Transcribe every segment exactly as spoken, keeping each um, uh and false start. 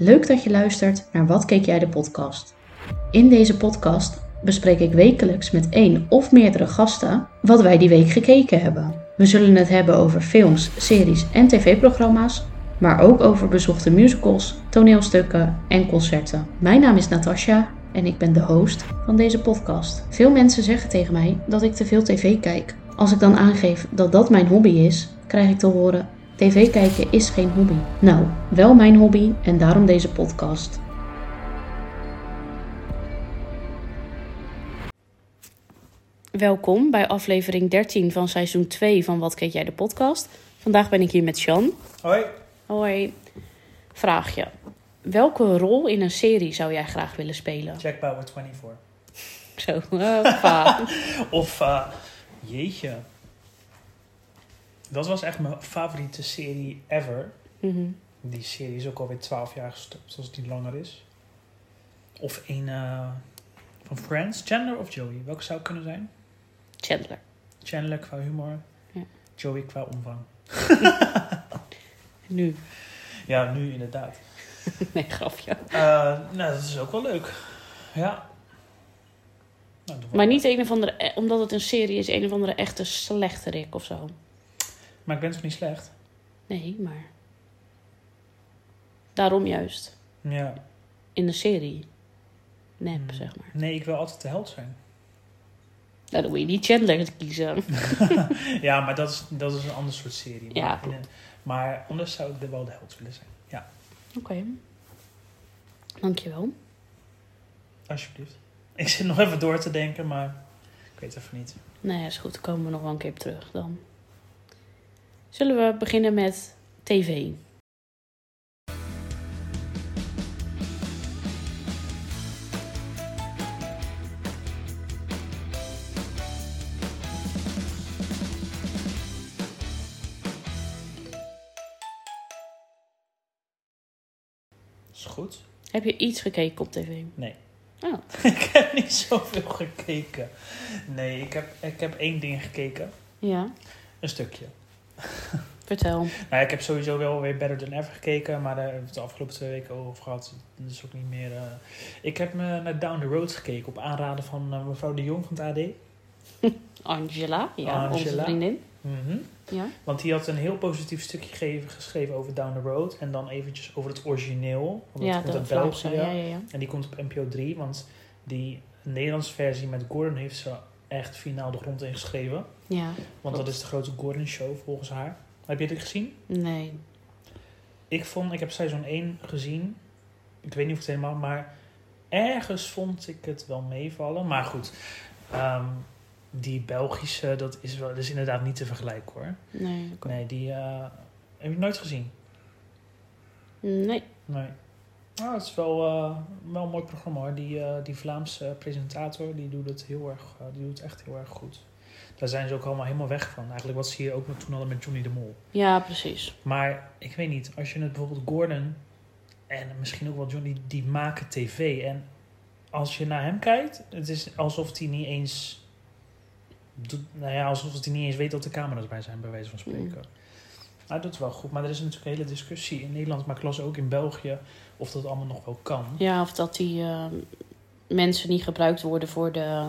Leuk dat je luistert naar Wat keek jij de podcast. In deze podcast bespreek ik wekelijks met één of meerdere gasten wat wij die week gekeken hebben. We zullen het hebben over films, series en tv-programma's, maar ook over bezochte musicals, toneelstukken en concerten. Mijn naam is Natasja en ik ben de host van deze podcast. Veel mensen zeggen tegen mij dat ik te veel tv kijk. Als ik dan aangeef dat dat mijn hobby is, krijg ik te horen: tv kijken is geen hobby. Nou, wel mijn hobby en daarom deze podcast. Welkom bij aflevering dertien van seizoen twee van Wat keek jij de podcast. Vandaag ben ik hier met Sean. Hoi. Hoi. Vraagje. Welke rol in een serie zou jij graag willen spelen? Jack Bauer vierentwintig. Zo, hoppa. Of, uh, jeetje. Dat was echt mijn favoriete serie ever. Mm-hmm. Die serie is ook alweer twaalf jaar gestopt, als het niet langer is. Of een uh, van Friends, Chandler of Joey? Welke zou het kunnen zijn? Chandler. Chandler qua humor, Ja. Joey qua omvang. Nu. Ja, nu inderdaad. Nee, grapje. Uh, nou, dat is ook wel leuk. Ja. Nou, doe Maar niet een of andere, omdat het een serie is, een of andere echte slechterik of zo. Maar ik ben toch niet slecht? Nee, maar daarom juist. Ja. In de serie. Nep, Hmm. zeg maar. Nee, ik wil altijd de held zijn. Nou, dan moet je niet Chandler kiezen. Ja, maar dat is, dat is een ander soort serie. Ja, maar, klopt. maar anders zou ik er wel de held willen zijn. Ja, Oké. Okay. Dankjewel. alsjeblieft. Ik zit nog even door te denken, maar ik weet even niet. Nee, is goed. Dan komen we nog wel een keer op terug dan. Zullen we beginnen met tv? Is goed? Heb je iets gekeken op tv? Nee. Oh. Ik heb niet zoveel gekeken. Nee, ik heb, ik heb één ding gekeken. Ja, Een stukje. vertel. Nou, ik heb sowieso wel weer Better Than Ever gekeken, maar daar hebben we het de afgelopen twee weken over gehad. Dat is ook niet meer... Uh... Ik heb me naar Down the Road gekeken op aanraden van uh, mevrouw de Jong van het A D. Angela, ja, onze Angela. vriendin. Mm-hmm. Ja. Want die had een heel positief stukje gegeven, geschreven over Down the Road. En dan eventjes over het origineel. Want Ja, dat komt de uit Vlaamse. België. Ja, ja, ja. En die komt op N P O drie. Want die Nederlandse versie met Gordon heeft ze echt finaal de grond ingeschreven. Ja, Want klopt. dat is de grote Gordon show volgens haar. Heb je dit gezien? Nee. Ik vond, ik heb seizoen één gezien. Ik weet niet of het helemaal, maar ergens vond ik het wel meevallen. Maar goed, um, die Belgische, dat is, wel, dat is inderdaad niet te vergelijken hoor. Nee, oké. Nee, die uh, heb je nooit gezien. Nee. Nee. Nou, het is wel, uh, wel een mooi programma hoor. Die, uh, die Vlaamse presentator, die doet het heel erg, uh, die doet het echt heel erg goed. Daar zijn ze ook allemaal helemaal weg van. Eigenlijk wat ze hier ook nog toen hadden met Johnny de Mol. Ja, precies. Maar ik weet niet, als je het bijvoorbeeld Gordon en misschien ook wel Johnny, die maken tv. En als je naar hem kijkt, het is alsof hij niet eens, nou ja, alsof hij niet eens weet dat de camera's bij zijn, bij wijze van spreken. Mm. Nou, dat is wel goed. Maar er is natuurlijk een hele discussie in Nederland, maar ik las ook in België, of dat allemaal nog wel kan. Ja, of dat die uh, mensen niet gebruikt worden voor de...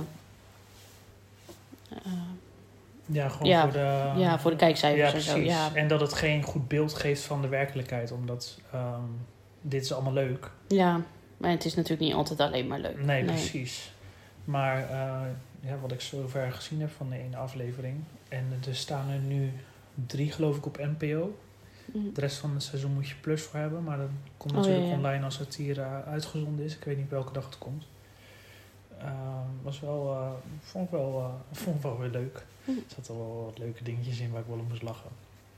Uh, ja, gewoon ja, voor de... Ja, voor de kijkcijfers ja, en zo. precies. Ja. En dat het geen goed beeld geeft van de werkelijkheid, omdat um, dit is allemaal leuk. Ja, maar het is natuurlijk niet altijd alleen maar leuk. Nee, nee. Precies. Maar uh, ja, wat ik zover gezien heb van de ene aflevering. En er staan er nu drie, geloof ik, op N P O. Mm. De rest van het seizoen moet je plus voor hebben. Maar dat komt natuurlijk oh, ja, ja. online als het hier uh, uitgezonden is. Ik weet niet welke dag het komt. Uh, was wel, uh, vond ik wel, uh, vond ik wel weer leuk. Mm. Er zaten wel wat leuke dingetjes in waar ik wel om moest lachen.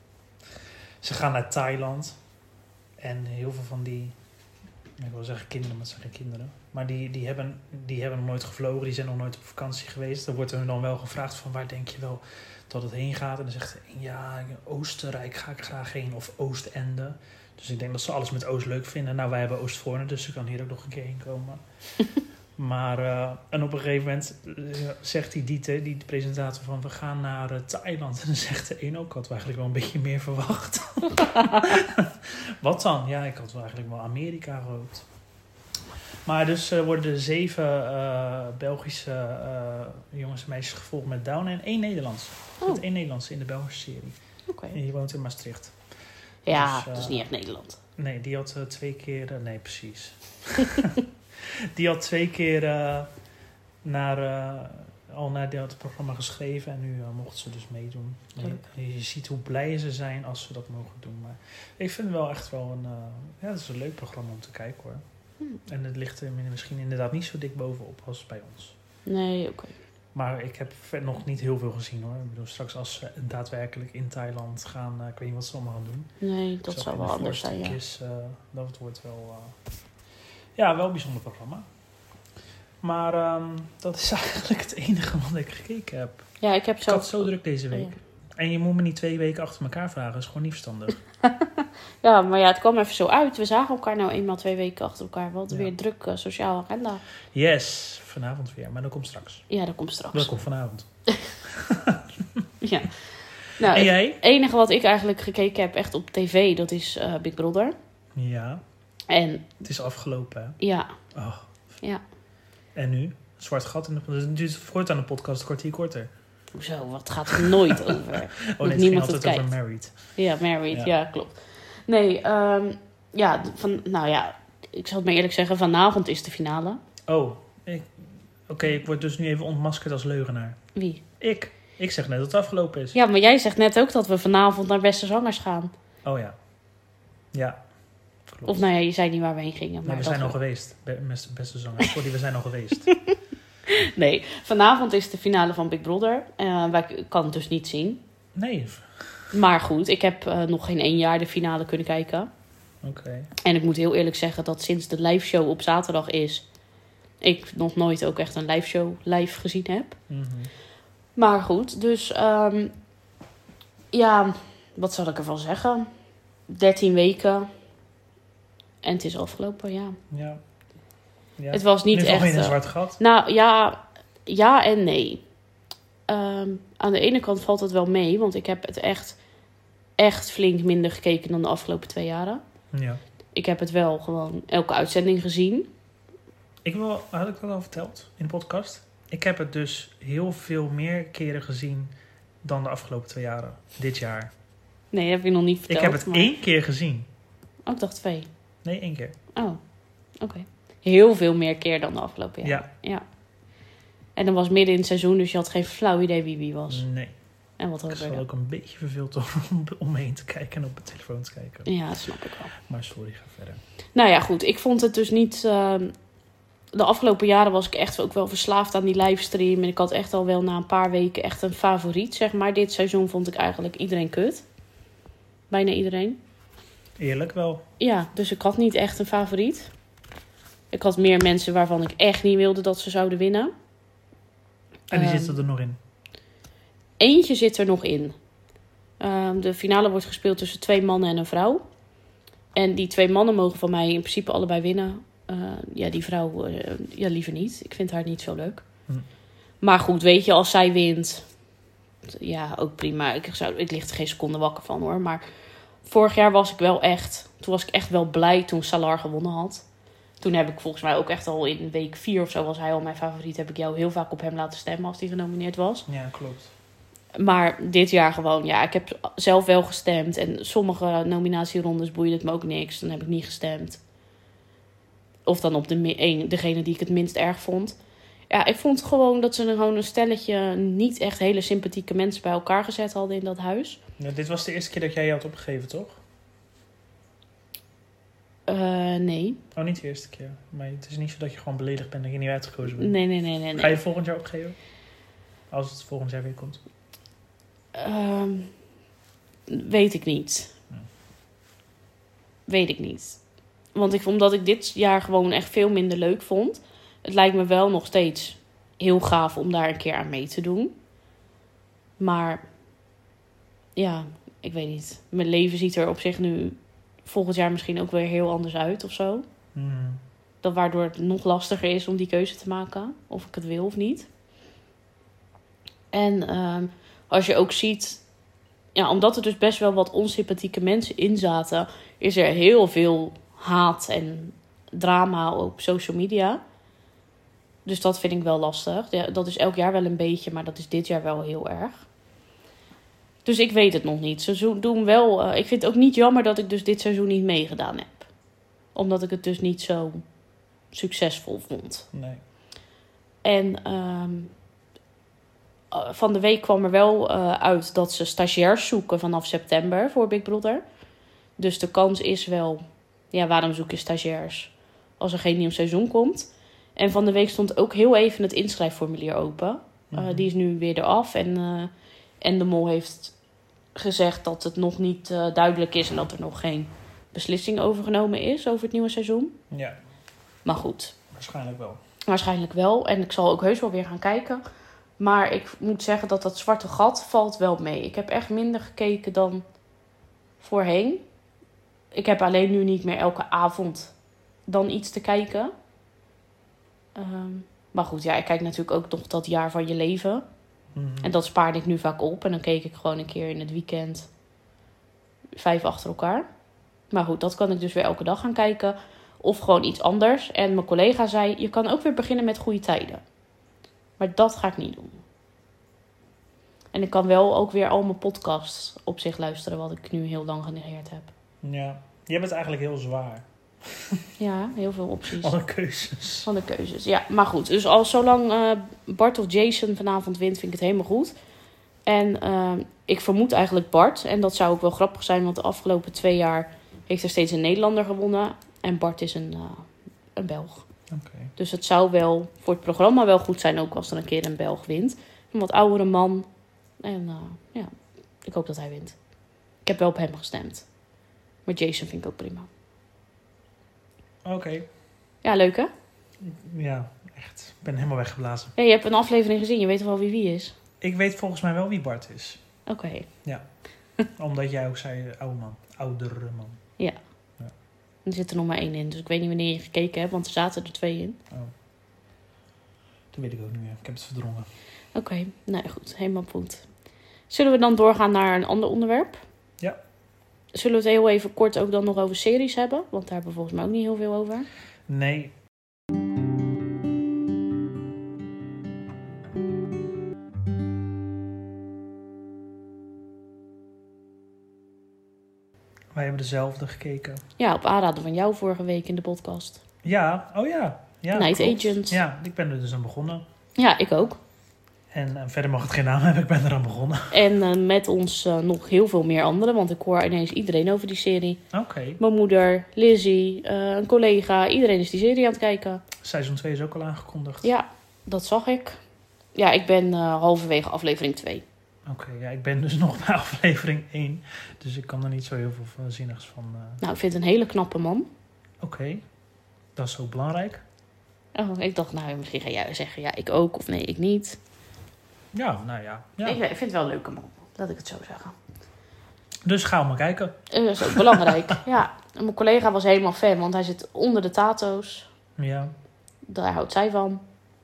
Ze gaan naar Thailand. En heel veel van die... Ik wil zeggen kinderen, maar het zijn geen kinderen. Maar die, die, hebben, die hebben nog nooit gevlogen. Die zijn nog nooit op vakantie geweest. Er wordt er dan wel gevraagd van waar denk je wel dat het heen gaat. En dan zegt hij, ja, Oostenrijk ga ik graag heen. Of Oostende. Dus ik denk dat ze alles met Oost leuk vinden. Nou, wij hebben Oostvoorne, dus ze kan hier ook nog een keer heen komen. Maar, uh, en op een gegeven moment uh, zegt die Dieter, die de presentator, van we gaan naar uh, Thailand. En dan zegt de een ook, ik had eigenlijk wel een beetje meer verwacht. Wat dan? Ja, ik had wel eigenlijk wel Amerika gehoopt. Maar dus uh, worden zeven uh, Belgische uh, jongens en meisjes gevolgd met Down en één Nederlands. Oh. Met één Nederlands in de Belgische serie. Oké. En die woont in Maastricht. Ja, dus, uh, dat is niet echt Nederland. Nee, die had uh, twee keer... Uh, nee, precies. Die had twee keer uh, naar, uh, al naar het programma geschreven. En nu uh, mocht ze dus meedoen. Je, je ziet hoe blij ze zijn als ze dat mogen doen. Maar ik vind het wel echt wel een... Uh, ja, het is een leuk programma om te kijken hoor. Hmm. En het ligt er misschien inderdaad niet zo dik bovenop als bij ons. Nee, oké. Okay. Maar ik heb nog niet heel veel gezien hoor. Ik bedoel, straks als ze daadwerkelijk in Thailand gaan... Uh, ik weet niet wat ze allemaal gaan doen. Nee, dat zou wel anders zijn, ja. Is, uh, dat wordt wel... Uh, ja, wel een bijzonder programma. Maar um, dat is eigenlijk het enige wat ik gekeken heb. Ja, ik heb ik zelf... had zo druk deze week. Ja. En je moet me niet twee weken achter elkaar vragen. Dat is gewoon niet verstandig. Ja, maar ja, het kwam even zo uit. We zagen elkaar nou eenmaal twee weken achter elkaar. We hadden ja. weer druk uh, sociale agenda. Yes, vanavond weer. Maar dat komt straks. Ja, dat komt straks. Dat komt vanavond. Ja. Nou, en jij? Het enige wat ik eigenlijk gekeken heb echt op tv, dat is uh, Big Brother. Ja. En... Het is afgelopen, hè? Ja. Oh. Ja. En nu? Zwart gat in de... Het duurt voortaan de podcast een kwartier korter. Hoezo? Wat gaat er nooit over? Oh nee, niemand het altijd over Married. Ja, Married. Ja, ja klopt. Nee, um, ja, van, nou ja, ik zal het maar eerlijk zeggen, vanavond is de finale. Oh, oké, okay, ik word dus nu even ontmaskerd als leugenaar. Wie? Ik. Ik zeg net dat het afgelopen is. Ja, maar jij zegt net ook dat we vanavond naar Beste Zangers gaan. Oh ja. Ja, klopt. Of nou ja, je zei niet waar we heen gingen. Maar nee, we zijn al geweest. Beste, beste Zangers. Sorry, we zijn al geweest. Nee, vanavond is de finale van Big Brother. Uh, wij kan het dus niet zien. Nee. Maar goed, ik heb uh, nog geen één jaar de finale kunnen kijken. Oké. Okay. En ik moet heel eerlijk zeggen dat sinds de live show op zaterdag is... ik nog nooit ook echt een live show live gezien heb. Mm-hmm. Maar goed, dus... Um, ja, wat zal ik ervan zeggen? dertien weken. En het is afgelopen, ja. Ja. Ja. Het was niet nu echt... Nu in een zwart gat. Nou, ja, ja en nee. Um, aan de ene kant valt het wel mee, want ik heb het echt, echt flink minder gekeken dan de afgelopen twee jaren. Ja. Ik heb het wel gewoon elke uitzending gezien. Ik wil, had ik dat al verteld in de podcast? Ik heb het dus heel veel meer keren gezien dan de afgelopen twee jaren. Dit jaar. Nee, dat heb je nog niet verteld. Ik heb het maar... één keer gezien. Oh, ik dacht twee. Nee, één keer. Oh, oké. Okay. Heel veel meer keer dan de afgelopen jaren. Ja. Ja. En dan was midden in het seizoen, dus je had geen flauw idee wie wie was. Nee. En wat ik was ook een beetje verveeld om, om me heen te kijken en op mijn telefoon te kijken. Ja, dat snap ik wel. Maar sorry, ga verder. Nou ja, goed. Ik vond het dus niet... Uh, de afgelopen jaren was ik echt ook wel verslaafd aan die livestream. En ik had echt al wel na een paar weken echt een favoriet, zeg maar. Dit seizoen vond ik eigenlijk iedereen kut. Bijna iedereen. Eerlijk wel. Ja, dus ik had niet echt een favoriet. Ik had meer mensen waarvan ik echt niet wilde dat ze zouden winnen. En die um, zitten er nog in? Eentje zit er nog in. Um, de finale wordt gespeeld tussen twee mannen en een vrouw. En die twee mannen mogen van mij in principe allebei winnen. Uh, ja, die vrouw, uh, ja, liever niet. Ik vind haar niet zo leuk. Hm. Maar goed, weet je, als zij wint... Ja, ook prima. Ik, zou, ik lig er geen seconde wakker van, hoor. Maar vorig jaar was ik wel echt... Toen was ik echt wel blij toen Salar gewonnen had. Toen heb ik volgens mij ook echt al in week vier of zo... was hij al mijn favoriet. Heb ik jou heel vaak op hem laten stemmen als hij genomineerd was. Ja, klopt. Maar dit jaar gewoon, ja, ik heb zelf wel gestemd. En sommige nominatierondes boeide het me ook niks. Dan heb ik niet gestemd. Of dan op de een, degene die ik het minst erg vond. Ja, ik vond gewoon dat ze gewoon een stelletje niet echt hele sympathieke mensen bij elkaar gezet hadden in dat huis. Ja, dit was de eerste keer dat jij je had opgegeven, toch? Uh, nee. Oh, niet de eerste keer. Maar het is niet zo dat je gewoon beledigd bent en je niet uitgekozen bent. Nee, nee, nee, nee. nee. Ga je volgend jaar opgeven? Als het volgend jaar weer komt. Uh, weet ik niet. Hm. Weet ik niet. Want ik, omdat ik dit jaar gewoon echt veel minder leuk vond. Het lijkt me wel nog steeds heel gaaf om daar een keer aan mee te doen. Maar ja, ik weet niet. Mijn leven ziet er op zich nu volgend jaar misschien ook weer heel anders uit of zo. Mm. Dat waardoor het nog lastiger is om die keuze te maken. Of ik het wil of niet. En um, als je ook ziet... Ja, omdat er dus best wel wat onsympathieke mensen in zaten... is er heel veel haat en drama op social media. Dus dat vind ik wel lastig. Ja, dat is elk jaar wel een beetje, maar dat is dit jaar wel heel erg. Dus ik weet het nog niet. Ze doen wel... Uh, ik vind het ook niet jammer dat ik dus dit seizoen niet meegedaan heb. Omdat ik het dus niet zo succesvol vond. Nee. En um, uh, van de week kwam er wel uh, uit dat ze stagiairs zoeken vanaf september voor Big Brother. Dus de kans is wel... Ja, waarom zoek je stagiairs als er geen nieuw seizoen komt? En van de week stond ook heel even het inschrijfformulier open. Mm-hmm. Uh, die is nu weer eraf. En, uh, en de Mol heeft gezegd dat het nog niet uh, duidelijk is... en dat er nog geen beslissing overgenomen is over het nieuwe seizoen. Ja. Maar goed. Waarschijnlijk wel. Waarschijnlijk wel. En ik zal ook heus wel weer gaan kijken. Maar ik moet zeggen dat dat zwarte gat valt wel mee. Ik heb echt minder gekeken dan voorheen. Ik heb alleen nu niet meer elke avond dan iets te kijken. Um, maar goed, ja, ik kijk natuurlijk ook nog dat jaar van je leven. Mm-hmm. En dat spaarde ik nu vaak op. En dan keek ik gewoon een keer in het weekend vijf achter elkaar. Maar goed, dat kan ik dus weer elke dag gaan kijken. Of gewoon iets anders. En mijn collega zei, je kan ook weer beginnen met Goede Tijden. Maar dat ga ik niet doen. En ik kan wel ook weer al mijn podcasts op zich luisteren... wat ik nu heel lang genegeerd heb. Ja, jij bent eigenlijk heel zwaar. Ja, heel veel opties. Alle keuzes. Van de keuzes, ja. Maar goed, dus al zolang uh, Bart of Jason vanavond wint, vind ik het helemaal goed. En uh, ik vermoed eigenlijk Bart. En dat zou ook wel grappig zijn, want de afgelopen twee jaar... heeft er steeds een Nederlander gewonnen. En Bart is een, uh, een Belg. Okay. Dus het zou wel voor het programma wel goed zijn... ook als er een keer een Belg wint. Een wat oudere man. En uh, ja, ik hoop dat hij wint. Ik heb wel op hem gestemd. Maar Jason vind ik ook prima. Oké. Okay. Ja, leuk hè? Ja, echt. Ik ben helemaal weggeblazen. Ja, je hebt een aflevering gezien. Je weet wel wie wie is? Ik weet volgens mij wel wie Bart is. Oké. Okay. Ja. Omdat jij ook zei oude man. Oudere man. Ja. ja. Er zit er nog maar één in. Dus ik weet niet wanneer je gekeken hebt. Want er zaten er twee in. Oh. Dat weet ik ook niet meer. Ik heb het verdrongen. Oké. Okay. Nou goed. Helemaal goed. Zullen we dan doorgaan naar een ander onderwerp? Ja. Zullen we het heel even kort ook dan nog over series hebben? Want daar hebben we volgens mij ook niet heel veel over. Nee. Wij hebben dezelfde gekeken. Ja, op aanraden van jou vorige week in de podcast. Ja, oh ja. ja Night klopt. Agent. Ja, ik ben er dus aan begonnen. Ja, ik ook. En uh, verder mag het geen naam hebben, ik ben eraan begonnen. En uh, met ons uh, nog heel veel meer anderen, want ik hoor ineens iedereen over die serie. Oké. Okay. Mijn moeder, Lizzie, uh, een collega, iedereen is die serie aan het kijken. Seizoen twee is ook al aangekondigd. Ja, dat zag ik. Ja, ik ben uh, halverwege aflevering twee. Oké, okay, ja, ik ben dus nog bij aflevering één. Dus ik kan er niet zo heel veel zinnigs van... Uh... Nou, ik vind het een hele knappe man. Oké, okay. Dat is ook belangrijk. Oh, ik dacht, nou, misschien ga jij zeggen, ja, ik ook of nee, ik niet. Ja, nou ja. ja. Ik, ik vind het wel een leuke man, laat ik het zo zeggen. Dus ga maar kijken. Uh, dat is ook belangrijk, ja. En mijn collega was helemaal fan, want hij zit onder de tato's. Ja. Daar houdt zij van.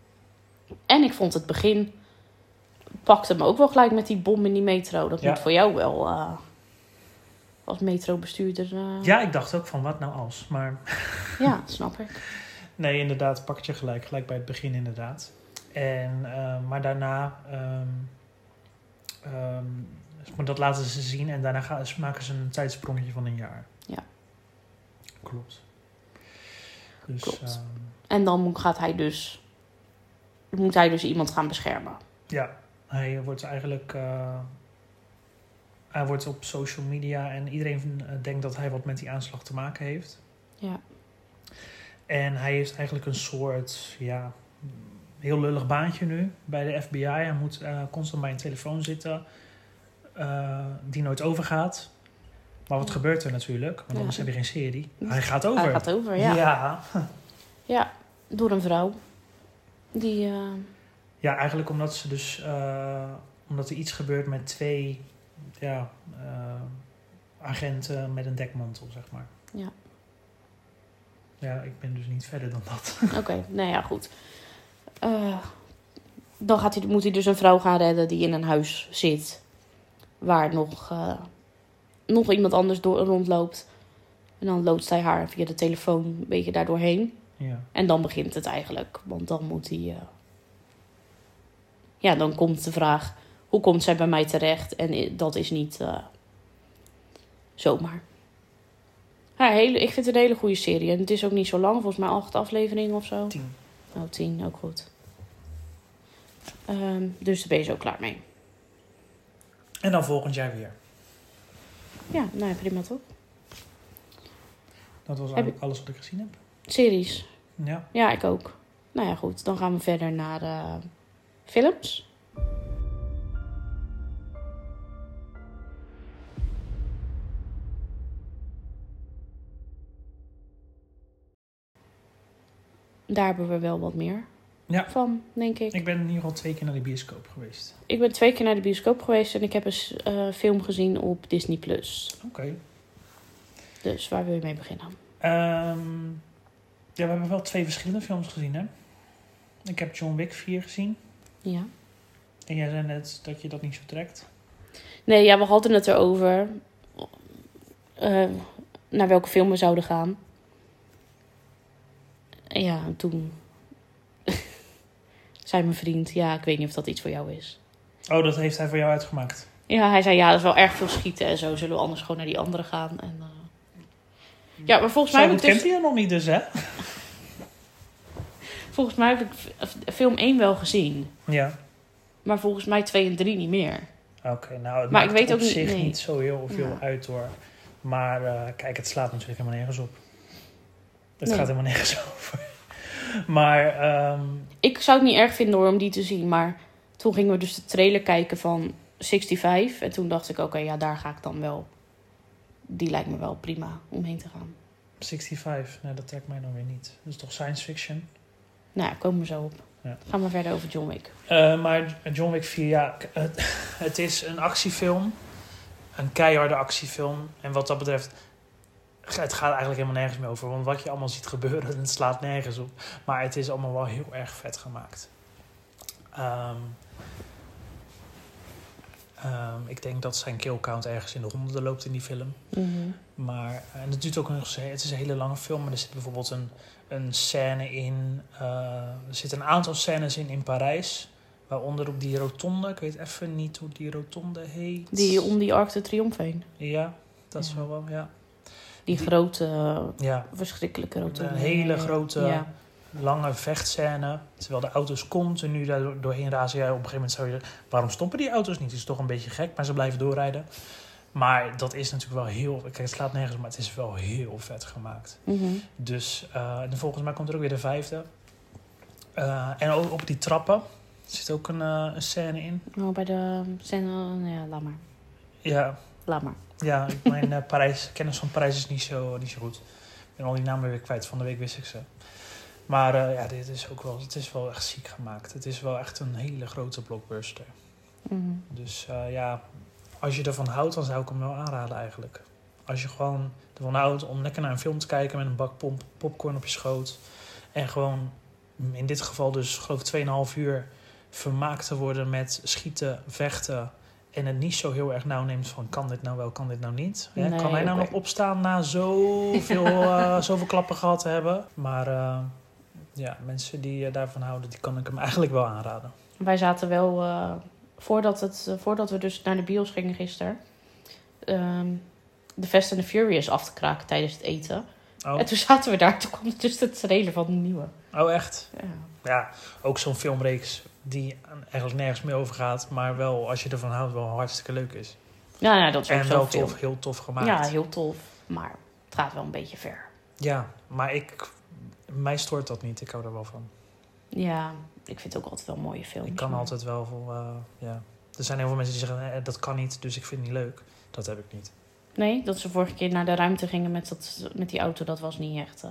En ik vond het begin... pakte me ook wel gelijk met die bom in die metro. Dat ja. moet voor jou wel... Uh, als metrobestuurder... Uh... Ja, ik dacht ook van, wat nou als? Maar... ja, dat snap ik. Nee, inderdaad, pak je gelijk. Gelijk bij het begin inderdaad. En, uh, maar daarna... Um, um, dat laten ze zien. En daarna gaan, maken ze een tijdsprongetje van een jaar. Ja. Klopt. Dus, Klopt. Um, en dan gaat hij dus... moet hij dus iemand gaan beschermen. Ja, hij wordt eigenlijk... Uh, hij wordt op social media... en iedereen denkt dat hij wat met die aanslag te maken heeft. Ja. En hij heeft eigenlijk een soort... ja, heel lullig baantje nu bij de F B I. Hij moet uh, constant bij een telefoon zitten... Uh, die nooit overgaat. Maar wat ja. gebeurt er natuurlijk? Want anders ja. heb je geen serie. Hij gaat over. Hij gaat over, ja. Ja, ja door een vrouw. Die... Uh... Ja, eigenlijk omdat ze dus... Uh, omdat er iets gebeurt met twee... Ja, uh, agenten met een dekmantel, zeg maar. Ja. Ja, ik ben dus niet verder dan dat. Oké, okay, nou ja, goed. Uh, dan gaat hij, moet hij dus een vrouw gaan redden die in een huis zit. Waar nog, uh, nog iemand anders door, rondloopt. En dan loodst hij haar via de telefoon een beetje daardoorheen. Ja. En dan begint het eigenlijk. Want dan moet hij... Uh... Ja, dan komt de vraag... Hoe komt zij bij mij terecht? En dat is niet uh, zomaar. Ja, hele, ik vind het een hele goede serie. En het is ook niet zo lang. Volgens mij acht afleveringen of zo. Tien. Oh, tien. Ook goed. Um, dus daar ben je zo klaar mee. En dan volgend jaar weer. Ja, nou ja, prima toch? Dat was eigenlijk alles wat ik gezien heb. Series? Ja. Ja, ik ook. Nou ja, goed. Dan gaan we verder naar uh, films. Daar hebben we wel wat meer ja. van, denk ik. Ik ben in ieder geval twee keer naar de bioscoop geweest. Ik ben twee keer naar de bioscoop geweest en ik heb een uh, film gezien op Disney plus. Oké. Okay. Dus waar wil je mee beginnen? Um, ja, we hebben wel twee verschillende films gezien, hè? Ik heb John Wick vier gezien. Ja. En jij zei net dat je dat niet zo trekt. Nee, ja, we hadden het erover. Uh, naar welke film we zouden gaan. En ja, toen zei mijn vriend... Ja, ik weet niet of dat iets voor jou is. Oh, dat heeft hij voor jou uitgemaakt? Ja, hij zei... Ja, dat is wel erg veel schieten en zo. Zullen we anders gewoon naar die andere gaan? En, uh... Ja, maar volgens zo, mij... dat dus... kent hij nog niet dus, hè? Volgens mij heb ik film één wel gezien. Ja. Maar volgens mij twee en drie niet meer. Oké, okay, nou, het maar maakt ik weet op ook niet, zich nee. niet zo heel veel ja. uit, hoor. Maar uh, kijk, het slaat natuurlijk helemaal nergens op. Het nee. gaat helemaal nergens over. Maar... Um... Ik zou het niet erg vinden hoor, om die te zien. Maar toen gingen we dus de trailer kijken van vijfenzestig. En toen dacht ik, oké, okay, ja, daar ga ik dan wel... Die lijkt me wel prima om heen te gaan. vijfenzestig, nee, dat trekt mij dan weer niet. Dat is toch science fiction? Nou ja, komen we zo op. Ja. Gaan we verder over John Wick. Uh, maar John Wick vier, ja, het, het is een actiefilm. Een keiharde actiefilm. En wat dat betreft, het gaat eigenlijk helemaal nergens meer over. Want wat je allemaal ziet gebeuren, het slaat nergens op. Maar het is allemaal wel heel erg vet gemaakt. Um, um, ik denk dat zijn kill count ergens in de honderden loopt in die film. Mm-hmm. Maar, en het duurt ook nog, het is een hele lange film, maar er zit bijvoorbeeld een, een scène in, uh, er zitten een aantal scènes in in Parijs, waaronder op die rotonde, ik weet even niet hoe die rotonde heet. Die om die Arc de Triomphe heen. Ja, dat is ja. wel wel, ja. Die, die grote, uh, ja. verschrikkelijke rotonde. Een hele grote, ja. lange vechtscène, terwijl de auto's continu daar doorheen razen. Ja, op een gegeven moment zou je zeggen, waarom stoppen die auto's niet? Het is toch een beetje gek, maar ze blijven doorrijden. Maar dat is natuurlijk wel heel... Kijk, het slaat nergens op, maar het is wel heel vet gemaakt. Mm-hmm. Dus uh, en volgens mij komt er ook weer de vijfde. Uh, en ook op die trappen zit ook een, uh, een scène in. Oh, bij de scène... Ja, laat maar. Ja. Laat maar. Ja, mijn uh, Parijs, kennis van Parijs is niet zo, niet zo goed. Ik ben al die namen weer kwijt. Van de week wist ik ze. Maar uh, ja, dit is ook wel... Het is wel echt ziek gemaakt. Het is wel echt een hele grote blockbuster. Mm-hmm. Dus uh, ja... Als je ervan houdt, dan zou ik hem wel aanraden eigenlijk. Als je gewoon ervan houdt om lekker naar een film te kijken met een bak pop- popcorn op je schoot. En gewoon, in dit geval dus geloof ik tweeënhalf uur vermaakt te worden met schieten, vechten. En het niet zo heel erg nauw neemt van kan dit nou wel, kan dit nou niet. Hè? Nee, kan hij nou okay. nog opstaan na zoveel, uh, zoveel klappen gehad te hebben. Maar uh, ja, mensen die uh, daarvan houden, die kan ik hem eigenlijk wel aanraden. Wij zaten wel... Uh... Voordat, het, uh, voordat we dus naar de bios gingen gisteren... Um, de Fast and the Furious af te kraken tijdens het eten. Oh. En toen zaten we daar. Toen kwam dus de trailer van de nieuwe. Oh, echt? Ja. Ja, ook zo'n filmreeks die eigenlijk nergens meer over gaat... maar wel, als je ervan houdt, wel hartstikke leuk is. Ja, nou, dat is ook en zo wel film. tof, heel tof gemaakt. Ja, heel tof. Maar het gaat wel een beetje ver. Ja, maar ik, mij stoort dat niet. Ik hou er wel van. Ja, ik vind het ook altijd wel mooie films. Ik kan maar... altijd wel voor, uh, ja. Er zijn heel veel mensen die zeggen, eh, dat kan niet, dus ik vind het niet leuk. Dat heb ik niet. Nee, dat ze vorige keer naar de ruimte gingen met, dat, met die auto, dat was niet echt...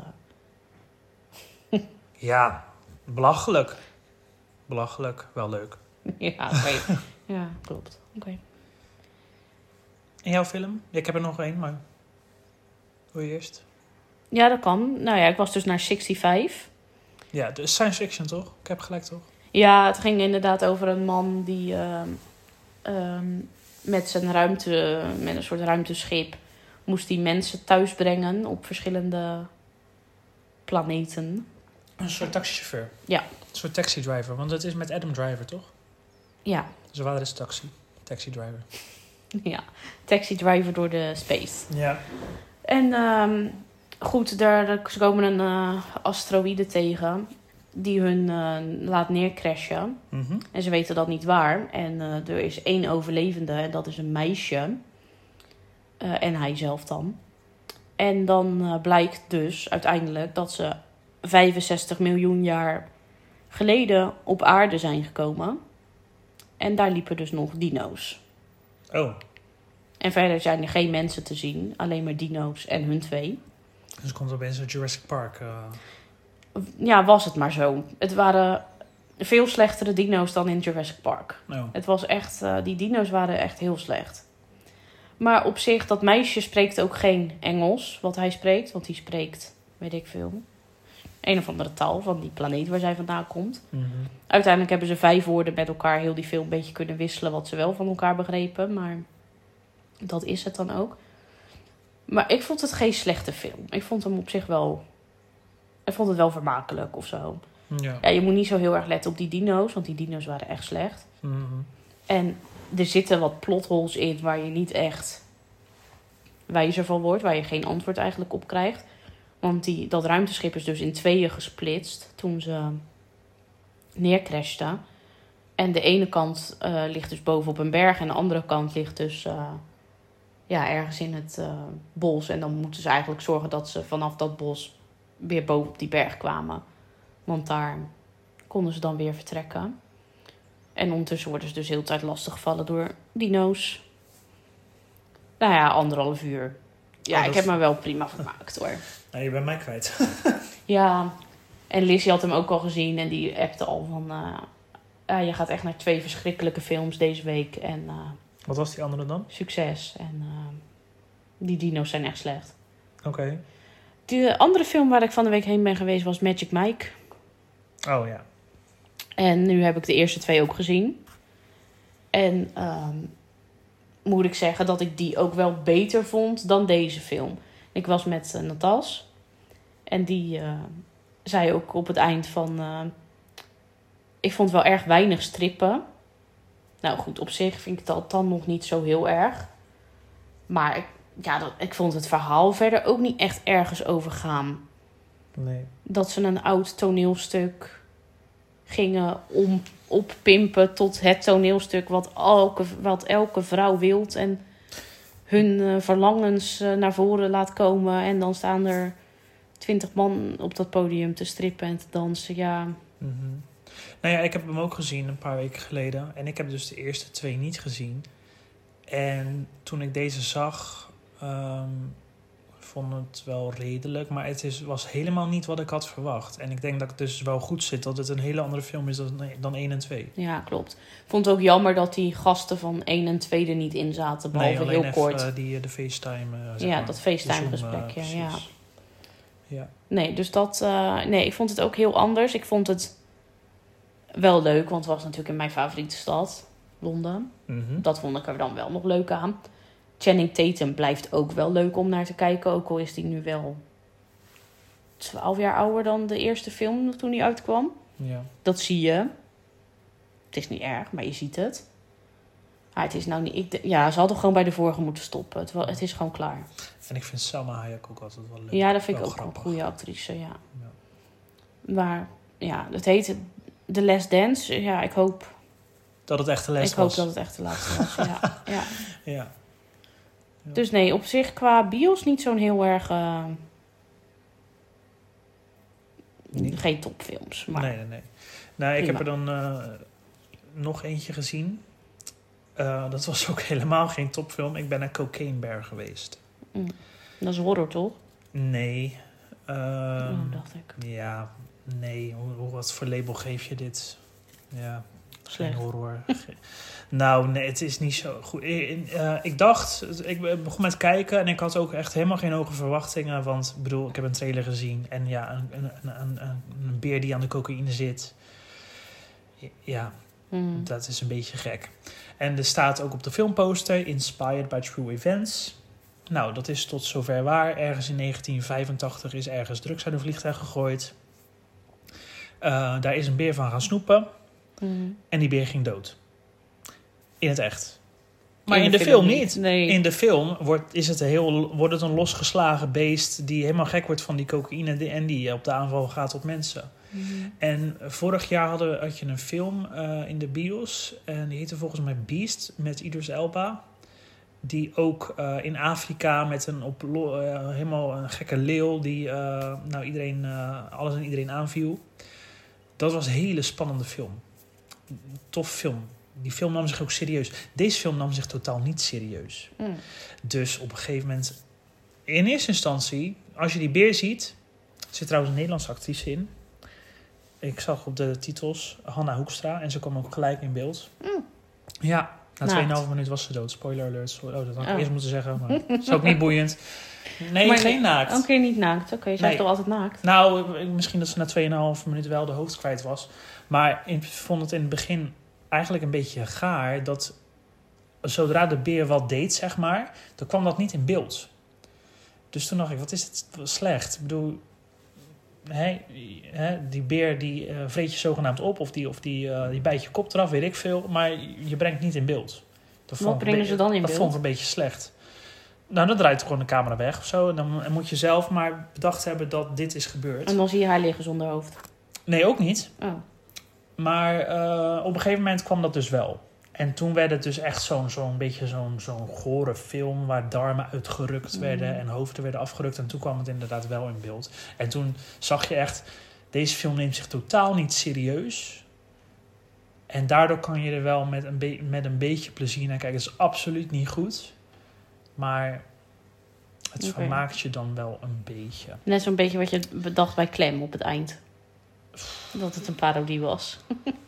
Uh... ja, belachelijk. Belachelijk, wel leuk. ja, oké. Okay. ja, klopt. Oké. Okay. En jouw film? Ja, ik heb er nog één, maar... Wil je eerst? Ja, dat kan. Nou ja, ik was dus naar zesenzestig. Ja, dus science fiction toch? Ik heb gelijk toch? Ja, het ging inderdaad over een man die uh, um, met zijn ruimte, met een soort ruimteschip, moest die mensen thuis brengen op verschillende planeten. Een soort taxichauffeur. Ja. Een soort taxi driver, want het is met Adam Driver, toch? Ja. Zijn vader is taxi. Taxi driver. Ja, taxi driver door de space. Ja. En um, goed, daar, ze komen een uh, asteroïde tegen die hun uh, laat neercrashen. Mm-hmm. En ze weten dat niet waar. En uh, er is één overlevende en dat is een meisje. Uh, en hij zelf dan. En dan uh, blijkt dus uiteindelijk dat ze vijfenzestig miljoen jaar geleden op aarde zijn gekomen. En daar liepen dus nog dino's. Oh. En verder zijn er geen mensen te zien. Alleen maar dino's en hun twee. Dus komt opeens een Jurassic Park. Uh... Ja, was het maar zo. Het waren veel slechtere dino's dan in Jurassic Park. Oh. Het was echt... Uh, die dino's waren echt heel slecht. Maar op zich, dat meisje spreekt ook geen Engels. Wat hij spreekt. Want hij spreekt, weet ik veel... een of andere taal van die planeet waar zij vandaan komt. Mm-hmm. Uiteindelijk hebben ze vijf woorden met elkaar heel die film een beetje kunnen wisselen wat ze wel van elkaar begrepen. Maar dat is het dan ook. Maar ik vond het geen slechte film. Ik vond hem op zich wel... Ik vond het wel vermakelijk of zo. Ja. Ja, je moet niet zo heel erg letten op die dino's, want die dino's waren echt slecht. Mm-hmm. En er zitten wat plotholes in waar je niet echt wijzer van wordt. Waar je geen antwoord eigenlijk op krijgt. Want die, dat ruimteschip is dus in tweeën gesplitst toen ze neercrashten. En de ene kant uh, ligt dus bovenop een berg en de andere kant ligt dus uh, ja, ergens in het uh, bos. En dan moeten ze eigenlijk zorgen dat ze vanaf dat bos weer bovenop die berg kwamen. Want daar konden ze dan weer vertrekken. En ondertussen worden ze dus heel de tijd lastiggevallen door dino's. Nou ja, anderhalf uur. Ja, oh, ik heb me wel prima vermaakt hoor. Nou, je bent mij kwijt. Ja, en Lizzie had hem ook al gezien en die appte al van... Uh, uh, je gaat echt naar twee verschrikkelijke films deze week. En uh, wat was die andere dan? succes. En uh, die dino's zijn echt slecht. Oké. Okay. De andere film waar ik van de week heen ben geweest was Magic Mike. Oh ja. En nu heb ik de eerste twee ook gezien. En um, moet ik zeggen dat ik die ook wel beter vond dan deze film. Ik was met uh, Natas. En die uh, zei ook op het eind van... Uh, ik vond wel erg weinig strippen. Nou goed, op zich vind ik dat dan nog niet zo heel erg. Maar ik, ja, dat, ik vond het verhaal verder ook niet echt ergens over gaan. Nee. Dat ze een oud toneelstuk gingen om, oppimpen tot het toneelstuk wat elke, wat elke vrouw wilt. En hun uh, verlangens uh, naar voren laat komen. En dan staan er twintig man op dat podium te strippen en te dansen. Ja. Mm-hmm. Nou ja, ik heb hem ook gezien een paar weken geleden. En ik heb dus de eerste twee niet gezien. En toen ik deze zag, um, vond het wel redelijk. Maar het is, was helemaal niet wat ik had verwacht. En ik denk dat het dus wel goed zit dat het een hele andere film is dan, dan één en twee. Ja, klopt. Ik vond het ook jammer dat die gasten van één en twee er niet in zaten. Behalve nee, alleen heel kort. Uh, die, de FaceTime. Uh, zeg ja, maar, dat FaceTime gesprek. Ja, ja. ja. Nee, dus dat... Uh, nee, ik vond het ook heel anders. Ik vond het wel leuk, want het was natuurlijk in mijn favoriete stad. Londen. Mm-hmm. Dat vond ik er dan wel nog leuk aan. Channing Tatum blijft ook wel leuk om naar te kijken. Ook al is hij nu wel twaalf jaar ouder dan de eerste film toen hij uitkwam. Ja. Dat zie je. Het is niet erg, maar je ziet het. Maar het is nou niet... Ik de, ja, ze hadden gewoon bij de vorige moeten stoppen. Het, het is gewoon klaar. En ik vind Salma Hayek ook altijd wel leuk. Ja, dat vind ik wel ook grappig. een goede actrice, ja. ja. Maar ja, het heet The Last Dance. Ja, ik hoop... Dat het echt de les ik was. hoop dat het echt de laatste was, ja. ja. ja. Ja. Dus nee, op zich qua bios niet zo'n heel erg... Uh, Nee. Geen topfilms. Maar nee, nee, nee. Nou, ik heb er dan uh, nog eentje gezien. Uh, dat was ook helemaal geen topfilm. Ik ben naar Cocaine Bear geweest. Mm. Dat is horror, toch? Nee. Uh, oh, dacht ik. Ja, nee. Hoe, hoe, wat voor label geef je dit? Ja, Slecht. Geen horror. Nou, nee, het is niet zo goed. Ik, uh, ik dacht, ik begon met kijken en ik had ook echt helemaal geen hoge verwachtingen. Want ik bedoel, ik heb een trailer gezien en ja, een, een, een, een, een beer die aan de cocaïne zit. Ja, mm. dat is een beetje gek. En er staat ook op de filmposter, inspired by true events. Nou, dat is tot zover waar. Ergens in negentien vijfentachtig is ergens drugs uit een vliegtuig gegooid. Uh, daar is een beer van gaan snoepen. Mm. En die beer ging dood. In het echt. Maar in, in de, de film, film niet. Nee. In de film wordt, is het, heel, wordt het een losgeslagen beest die helemaal gek wordt van die cocaïne en die op de aanval gaat op mensen. Mm. En vorig jaar hadden, had je een film uh, in de bios. En die heette volgens mij Beast met Idris Elba. Die ook uh, in Afrika met een op, uh, helemaal een gekke leeuw die uh, nou, iedereen, uh, alles en iedereen aanviel. Dat was een hele spannende film. Tof film. Die film nam zich ook serieus. Deze film nam zich totaal niet serieus. Mm. Dus op een gegeven moment... In eerste instantie, als je die beer ziet... Er zit trouwens een Nederlandse actrice in. Ik zag op de titels Hanna Hoekstra. En ze kwam ook gelijk in beeld. Mm. Ja, na twee komma vijf minuten was ze dood. Spoiler alert. Oh, dat had ik oh. eerst moeten zeggen. Maar dat is ook niet boeiend. Nee, maar geen naakt. Oké, okay, niet naakt. Oké, okay, zij nee. is toch altijd naakt? Nou, misschien dat ze na twee komma vijf minuten wel de hoofd kwijt was. Maar ik vond het in het begin... eigenlijk een beetje gaar dat zodra de beer wat deed, zeg maar, dan kwam dat niet in beeld. Dus toen dacht ik, wat is het slecht? Ik bedoel, hè, hè, die beer die uh, vreet je zogenaamd op of die, of die, uh, die bijt je kop eraf, weet ik veel, maar je brengt niet in beeld. Dat wat brengen ze dan in dat beeld? Dat vond ik een beetje slecht. Nou, dan draait gewoon de camera weg of zo. En dan moet je zelf maar bedacht hebben dat dit is gebeurd. En dan zie je haar liggen zonder hoofd? Nee, ook niet. Oh. Maar uh, op een gegeven moment kwam dat dus wel. En toen werd het dus echt zo'n, zo'n beetje zo'n, zo'n gore film... waar darmen uitgerukt mm. werden en hoofden werden afgerukt. En toen kwam het inderdaad wel in beeld. En toen zag je echt... deze film neemt zich totaal niet serieus. En daardoor kan je er wel met een, be- met een beetje plezier naar kijken. Het is absoluut niet goed. Maar het okay. vermaakt je dan wel een beetje. Net zo'n beetje wat je bedacht bij Clem op het eind. Dat het een parodie was.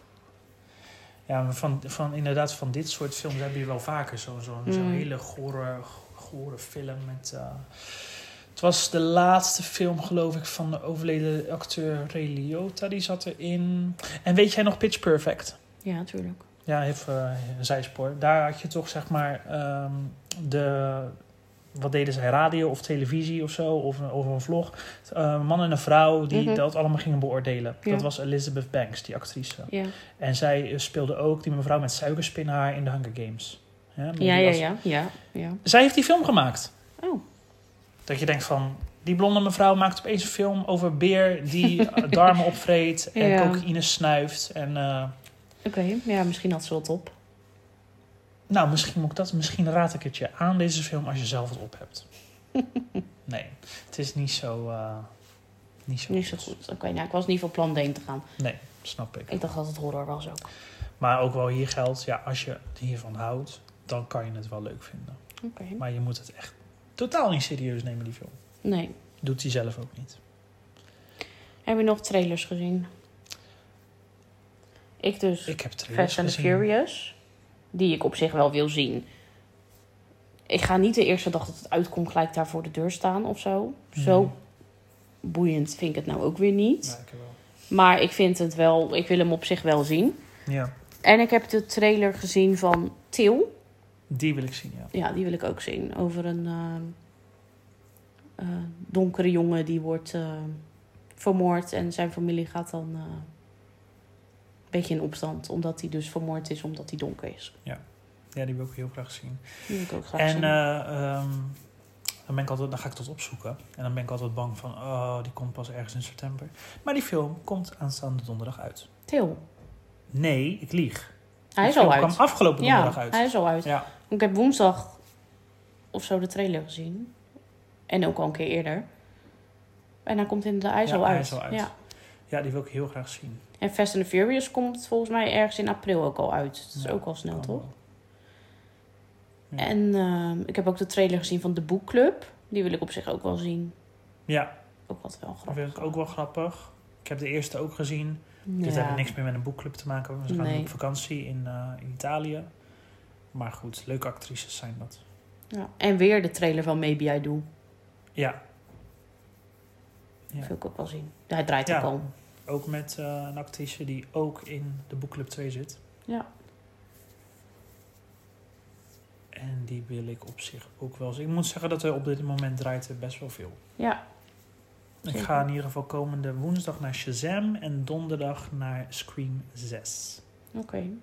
Ja, maar van, van, inderdaad, van dit soort films heb je wel vaker. Zo'n zo, mm. zo hele gore, gore film. Met, uh, het was de laatste film, geloof ik, van de overleden acteur Ray Liotta. Die zat erin. En weet jij nog Pitch Perfect? Ja, natuurlijk. Ja, even uh, een zijspoor. Daar had je toch, zeg maar, um, de... Wat deden zij? Radio of televisie of zo? Of, of een vlog. Uh, een man en een vrouw die mm-hmm. dat allemaal gingen beoordelen. Ja. Dat was Elizabeth Banks, die actrice. Ja. En zij speelde ook die mevrouw met suikerspinhaar in de Hunger Games. Ja, ja, ja, als... ja, ja, ja. Zij heeft die film gemaakt. Oh. Dat je denkt van... Die blonde mevrouw maakt opeens een film over beer die darmen opvreet en ja. cocaïne snuift. En, uh... Oké, okay. ja, misschien had ze wat op. Nou, misschien moet ik dat. Misschien raad ik het je aan, deze film, als je zelf het op hebt. Nee, het is niet zo... Uh, niet zo niet goed. Zo goed. Oké, okay, nou, ik was niet van plan D te gaan. Nee, snap ik. Ik dacht dat het horror was ook. Maar ook wel hier geldt, ja, als je hiervan houdt, dan kan je het wel leuk vinden. Oké. Okay. Maar je moet het echt totaal niet serieus nemen, die film. Nee. Doet hij zelf ook niet. Heb je nog trailers gezien? Ik dus. Ik heb trailers Fast and gezien. Furious. Die ik op zich wel wil zien. Ik ga niet de eerste dag dat het uitkomt gelijk daar voor de deur staan of zo. Nee. Zo boeiend vind ik het nou ook weer niet. Ja, ik wel. Maar ik vind het wel... Ik wil hem op zich wel zien. Ja. En ik heb de trailer gezien van Til. Die wil ik zien, ja. Ja, die wil ik ook zien. Over een uh, uh, donkere jongen die wordt uh, vermoord. En zijn familie gaat dan... Uh, een beetje in opstand, omdat hij dus vermoord is, omdat hij donker is. Ja, ja die wil ik heel graag zien. Die wil ik ook graag en, zien. Uh, um, dan, ben ik altijd, dan ga ik dat opzoeken. En dan ben ik altijd bang van, oh, die komt pas ergens in september. Maar die film komt aanstaande donderdag uit. Til? Nee, ik lieg. Hij is al uit. Hij kwam afgelopen donderdag ja, uit. hij is al uit. Ja. Ik heb woensdag of zo de trailer gezien. En ook al een keer eerder. En dan komt inderdaad, hij is ja, al hij uit. Is al uit. Ja. ja, die wil ik heel graag zien. En Fast and the Furious komt volgens mij ergens in april ook al uit. Dat is ja, ook al snel, toch? Ja. En uh, ik heb ook de trailer gezien van The Book Club. Die wil ik op zich ook wel zien. Ja. Ook wat wel Dat grappig. vind ik ook wel grappig. Ik heb de eerste ook gezien. Ja. Dit heeft niks meer met een boekclub te maken. Ze gaan nee. op vakantie in, uh, in Italië. Maar goed, leuke actrices zijn dat. Ja. En weer de trailer van Maybe I Do. Ja. ja. Dat wil ik ook wel zien. Hij draait ja, ook al. Ook met uh, een actrice die ook in de boekclub twee zit. Ja. En die wil ik op zich ook wel zien. Ik moet zeggen dat er op dit moment draait er best wel veel. Ja. Ik ga in ieder geval komende woensdag naar Shazam en donderdag naar Scream zes. Oké. Okay.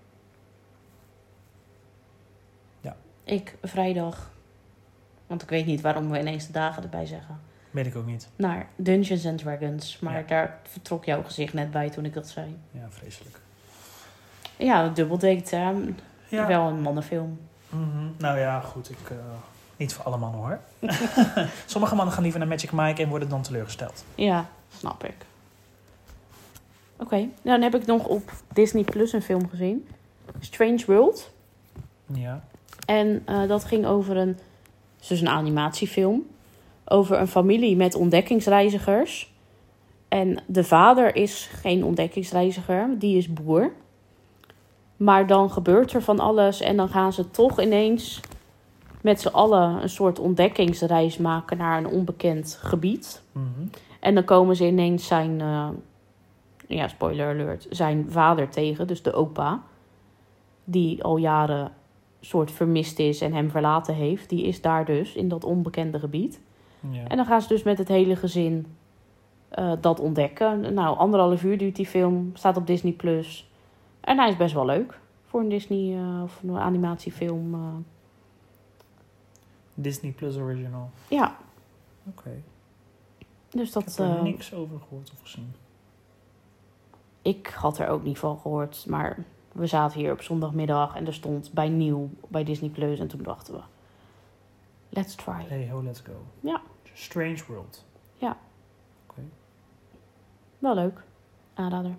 Ja. Ik vrijdag, want ik weet niet waarom we ineens de dagen erbij zeggen. Weet ik ook niet. Naar Dungeons and Dragons. Maar ja. daar vertrok jouw gezicht net bij toen ik dat zei. Ja, vreselijk. Ja, dubbeldate, hè. Ja. Wel een mannenfilm. Mm-hmm. Nou ja, goed. Ik, uh, niet voor alle mannen hoor. Sommige mannen gaan liever naar Magic Mike en worden dan teleurgesteld. Ja, snap ik. Oké, okay. Dan heb ik nog op Disney Plus een film gezien. Strange World. Ja. En uh, dat ging over een... Dus een animatiefilm. Over een familie met ontdekkingsreizigers. En de vader is geen ontdekkingsreiziger. Die is boer. Maar dan gebeurt er van alles. En dan gaan ze toch ineens met z'n allen een soort ontdekkingsreis maken naar een onbekend gebied. Mm-hmm. En dan komen ze ineens zijn... Uh, ja, spoiler alert. Zijn vader tegen, dus de opa. Die al jaren soort vermist is en hem verlaten heeft. Die is daar dus, in dat onbekende gebied. Ja. En dan gaan ze dus met het hele gezin uh, dat ontdekken. Nou, anderhalf uur duurt die film. Staat op Disney Plus. En hij is best wel leuk. Voor een Disney uh, of een animatiefilm. Uh. Disney Plus original. Ja. Oké. Okay. Dus dat, ik heb er uh, niks over gehoord of gezien. Ik had er ook niet van gehoord. Maar we zaten hier op zondagmiddag. En er stond bij nieuw bij Disney Plus. En toen dachten we... Let's try. Hey ho, let's go. Ja. Strange World. Ja. Oké. Okay. Wel leuk. Aanrader.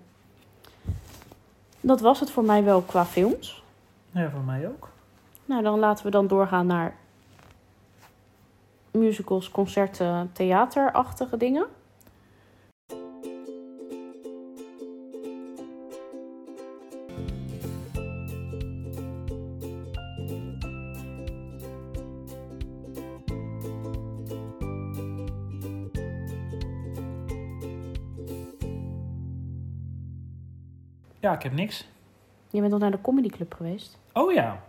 Dat was het voor mij wel qua films. Ja, voor mij ook. Nou, dan laten we dan doorgaan naar musicals, concerten, theaterachtige dingen. Ja, ik heb niks. Je bent nog naar de Comedy Club geweest? Oh ja.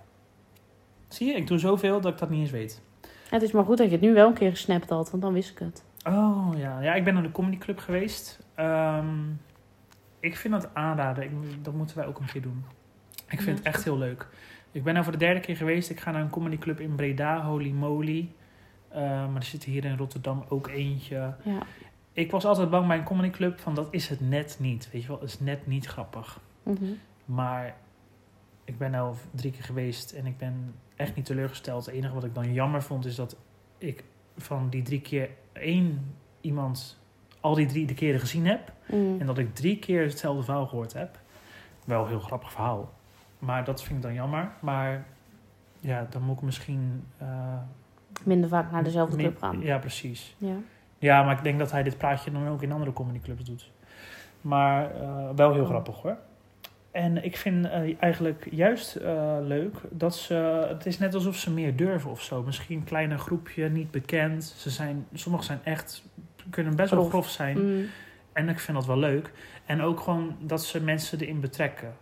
Zie je, ik doe zoveel dat ik dat niet eens weet. Het is maar goed dat je het nu wel een keer gesnapt had, want dan wist ik het. Oh ja, ja ik ben naar de Comedy Club geweest. Um, ik vind dat aanraden. Ik, dat moeten wij ook een keer doen. Ik vind ja, het echt goed. Heel leuk. Ik ben nou voor de derde keer geweest. Ik ga naar een Comedy Club in Breda, Holy Moly. Uh, maar er zit hier in Rotterdam ook eentje. Ja. Ik was altijd bang bij een Comedy Club van dat is het net niet. Weet je wel, het is net niet grappig. Mm-hmm. Maar ik ben nou drie keer geweest en ik ben echt niet teleurgesteld. Het enige wat ik dan jammer vond is dat ik van die drie keer één iemand al die drie de keren gezien heb. Mm. En dat ik drie keer hetzelfde verhaal gehoord heb. Wel een heel grappig verhaal. Maar dat vind ik dan jammer. Maar ja, dan moet ik misschien... Uh, minder vaak naar dezelfde min- club gaan. Ja, precies. Ja. Ja, maar ik denk dat hij dit praatje dan ook in andere comedyclubs doet. Maar uh, wel heel grappig hoor. En ik vind uh, eigenlijk juist uh, leuk dat ze... Het is net alsof ze meer durven of zo. Misschien een kleiner groepje, niet bekend. Ze zijn, sommigen zijn echt... kunnen best wel grof zijn. Mm. En ik vind dat wel leuk. En ook gewoon dat ze mensen erin betrekken.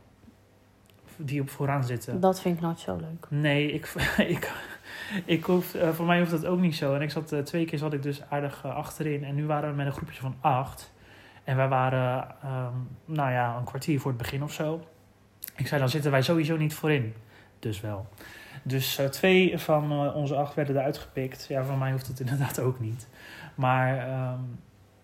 Die op vooraan zitten. Dat vind ik nooit zo leuk. Nee, ik... ik Ik hoef, uh, voor mij hoeft dat ook niet zo. En ik zat uh, twee keer zat ik dus aardig uh, achterin. En nu waren we met een groepje van acht. En wij waren, um, nou ja, een kwartier voor het begin of zo. Ik zei, dan zitten wij sowieso niet voorin. Dus wel. Dus uh, twee van uh, onze acht werden eruit gepikt. Ja, voor mij hoeft het inderdaad ook niet. Maar um,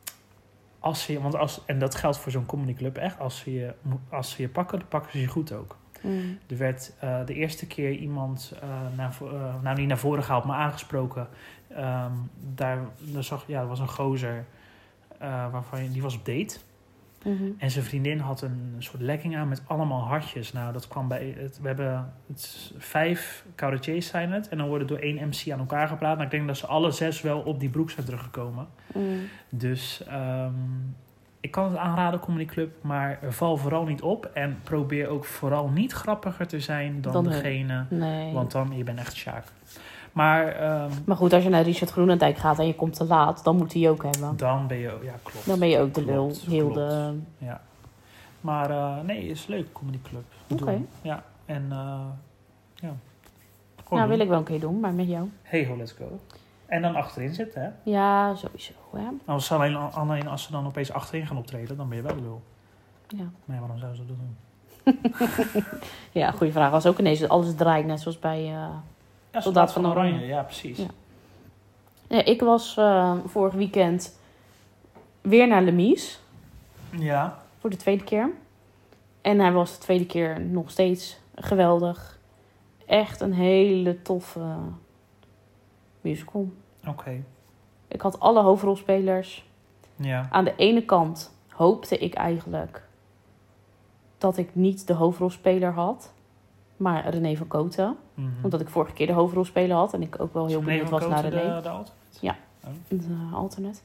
als ze, want als, en dat geldt voor zo'n comedyclub echt. Als ze je, als ze je pakken, dan pakken ze je goed ook. Mm. Er werd uh, de eerste keer iemand, uh, naar, uh, nou niet naar voren gehaald, maar aangesproken. Um, daar, daar zag, ja, er was een gozer, uh, waarvan je, die was op date. Mm-hmm. En zijn vriendin had een soort legging aan met allemaal hartjes. Nou, dat kwam bij, het, we hebben het, vijf cabaretiers zijn het. En dan worden door één M C aan elkaar gepraat. Nou, ik denk dat ze alle zes wel op die broek zijn teruggekomen. Mm. Dus... Um, ik kan het aanraden, Comedy Club, maar val vooral niet op. En probeer ook vooral niet grappiger te zijn dan, dan degene. Nee. Want dan, je bent echt Sjaak. Maar, um, maar goed, als je naar Richard Groenendijk gaat en je komt te laat, dan moet hij ook hebben. Dan ben je, ja klopt. Dan ben je ook de lul. Klopt, heel klopt. de... Ja. Maar uh, nee, is leuk, Comedy Club. Oké. Okay. Ja, en uh, ja. Gewoon nou, doen. Wil ik wel een keer doen, maar met jou. Hey ho, let's go. En dan achterin zitten, hè? Ja, sowieso. Hè? Als, alleen, alleen als ze dan opeens achterin gaan optreden, dan ben je wel lul. Ja. Nee, waarom zouden ze dat doen? Ja, goede vraag. Als ook ineens alles draait, net zoals bij uh, ja, Soldaat van Oranje. Oranje. Ja, precies. Ja. Ja, ik was uh, vorig weekend weer naar Lemies. Ja. Voor de tweede keer. En hij was de tweede keer nog steeds geweldig. Echt een hele toffe uh, musical. Oké. Okay. Ik had alle hoofdrolspelers. Ja. Aan de ene kant hoopte ik eigenlijk dat ik niet de hoofdrolspeler had, maar René van Kooten. Mm-hmm. Omdat ik vorige keer de hoofdrolspeler had en ik ook wel heel benieuwd was naar René. De, de alternate? Ja, oh. de alternate.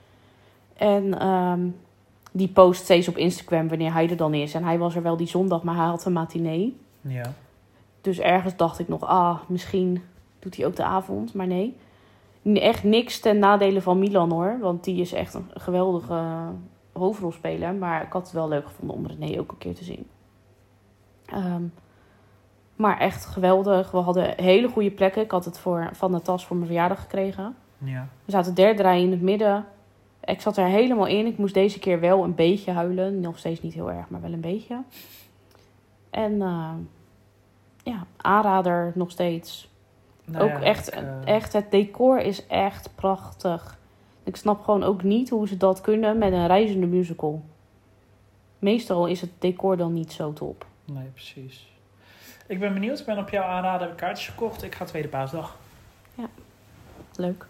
En um, die post steeds op Instagram wanneer hij er dan is. En hij was er wel die zondag, maar hij had een matinee. Ja. Dus ergens dacht ik nog, ah, misschien doet hij ook de avond, maar nee. Echt niks ten nadele van Milan hoor, want die is echt een geweldige uh, hoofdrolspeler. Maar ik had het wel leuk gevonden om René ook een keer te zien. Um, maar echt geweldig. We hadden hele goede plekken. Ik had het voor, van de tas voor mijn verjaardag gekregen. Ja. We zaten derde rij in het midden. Ik zat er helemaal in. Ik moest deze keer wel een beetje huilen. Nog steeds niet heel erg, maar wel een beetje. En uh, ja, aanrader nog steeds. Nou ook ja, echt, ik, uh... echt, het decor is echt prachtig. Ik snap gewoon ook niet hoe ze dat kunnen met een reizende musical. Meestal is het decor dan niet zo top. Nee, precies. Ik ben benieuwd. Ik ben op jouw aanraden heb ik kaartjes gekocht. Ik ga tweede paasdag. Ja, leuk.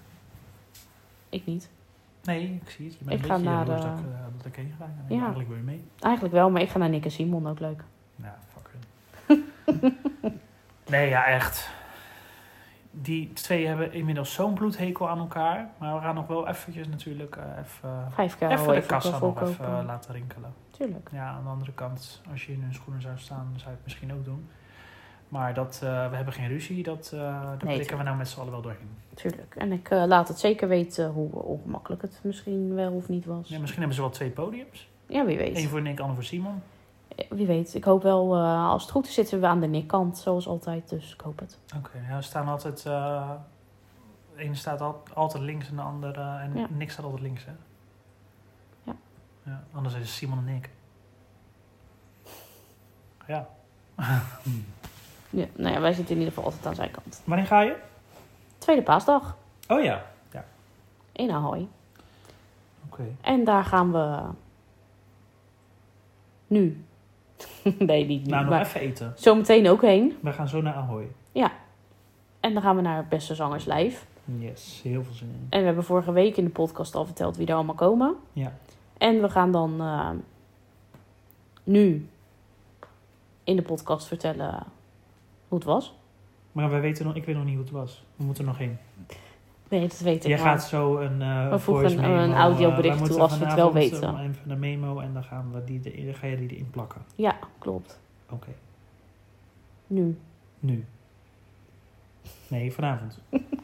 Ik niet. Nee, ik zie het. Je bent ik een ga beetje naar de... dat ik, uh, dat ik heen ga. Ja. Eigenlijk wil je mee. Eigenlijk wel, maar ik ga naar Nick en Simon ook leuk. Ja, fuck hun. Nee, ja, echt. Die twee hebben inmiddels zo'n bloedhekel aan elkaar. Maar we gaan nog wel eventjes natuurlijk uh, even, Vijf keer even de even kassa nog even uh, laten rinkelen. Tuurlijk. Ja, aan de andere kant, als je in hun schoenen zou staan, zou je het misschien ook doen. Maar dat, uh, we hebben geen ruzie, dat, uh, daar nee, prikken we nou met z'n allen wel doorheen. Tuurlijk. En ik uh, laat het zeker weten hoe ongemakkelijk het misschien wel of niet was. Ja, misschien hebben ze wel twee podiums. Ja, wie weet. Eén voor Nick, ander voor Simon. Wie weet. Ik hoop wel, uh, als het goed is, zitten we aan de Nick-kant, zoals altijd. Dus ik hoop het. Oké, okay, ja, we staan altijd... Uh, de ene staat al, altijd links en de andere... Uh, en ja. Nick staat altijd links, hè? Ja. Ja, anders is het Simon en Nick. Ja. Ja, nou ja, wij zitten in ieder geval altijd aan zijn kant. Wanneer ga je? Tweede paasdag. Oh ja. Ja. In Ahoy. Oké. Okay. En daar gaan we... Nu. Nee, niet nu. Nou, nog even eten. Zometeen ook heen. We gaan zo naar Ahoy. Ja. En dan gaan we naar Beste Zangers Live. Yes, heel veel zin in. En we hebben vorige week in de podcast al verteld wie er allemaal komen. Ja. En we gaan dan uh, nu in de podcast vertellen hoe het was. Maar wij weten nog, ik weet nog niet hoe het was. We moeten er nog heen. Nee, dat weet ik. Jij gaat zo een uh, we voegen een, een audiobericht toe als we het wel weten. Uh, even een memo en dan gaan we die, de, ga je die erin plakken. Ja, klopt. Oké. Okay. Nu. Nu. Nee, vanavond.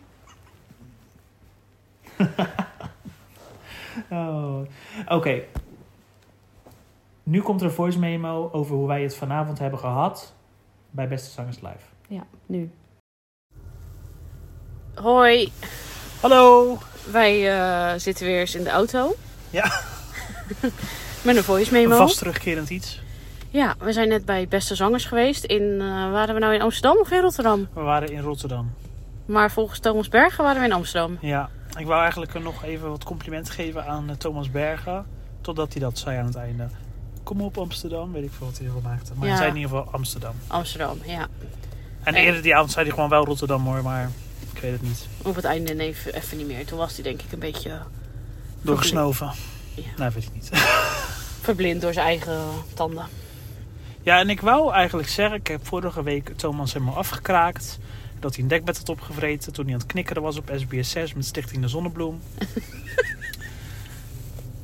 oh. Oké. Okay. Nu komt er een voice memo over hoe wij het vanavond hebben gehad bij Beste Zangers Live. Ja, nu. Hoi. Hallo. Wij uh, zitten weer eens in de auto. Ja. Met een voice memo. Een vast terugkerend iets. Ja, we zijn net bij Beste Zangers geweest. In, uh, waren we nou in Amsterdam of in Rotterdam? We waren in Rotterdam. Maar volgens Thomas Bergen waren we in Amsterdam. Ja, ik wou eigenlijk nog even wat complimenten geven aan uh, Thomas Bergen. Totdat hij dat zei aan het einde. Kom op Amsterdam, weet ik veel wat hij ervan maakte. Maar ja. Hij zei in ieder geval Amsterdam. Amsterdam, ja. En, en eerder die avond zei hij gewoon wel Rotterdam hoor, maar ik weet het niet. Op het einde nee, even niet meer. Toen was hij denk ik een beetje... Doorgesnoven. Ja. Nee, weet ik niet. Verblind door zijn eigen tanden. Ja, en ik wou eigenlijk zeggen, ik heb vorige week Thomas helemaal afgekraakt. Dat hij een dekbed had opgevreten toen hij aan het knikkeren was op S B S zes met Stichting de Zonnebloem.